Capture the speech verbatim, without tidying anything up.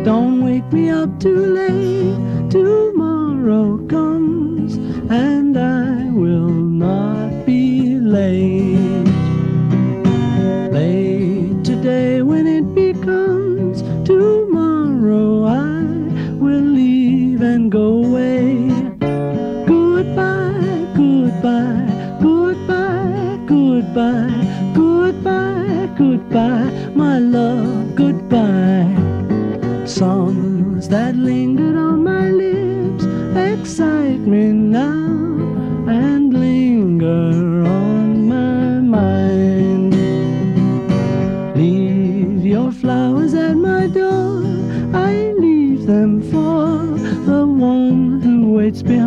Don't wake me up too late. Tomorrow comes and I will not be late. Late today when it becomes tomorrow, I will leave and go away. Goodbye, goodbye, goodbye, goodbye, goodbye, goodbye, my love, goodbye. Songs that lingered on my lips excite me now and linger on my mind. Leave your flowers at my door, I leave them for the one who waits behind.